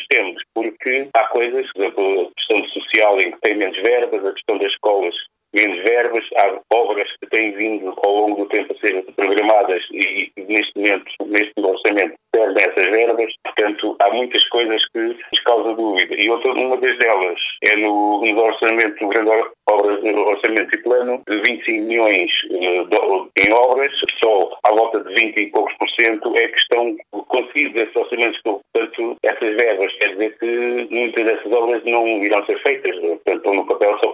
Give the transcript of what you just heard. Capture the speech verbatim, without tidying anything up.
temos, temos, porque há coisas, por exemplo, a questão social em que tem menos verbas, a questão das escolas menos verbas, há obras que têm vindo ao longo do tempo a ser programadas e, e neste momento, neste orçamento, perdem essas verbas. Portanto, há muitas coisas que nos causam dúvida. E outra, uma das delas é no, no orçamento, no grande obra, no orçamento e plano, de vinte e cinco milhões uh, em obras, só à volta de vinte e poucos por cento é questão conseguida desses orçamentos. Portanto, essas verbas quer dizer que muitas dessas obras não irão ser feitas. Portanto, estão no papel só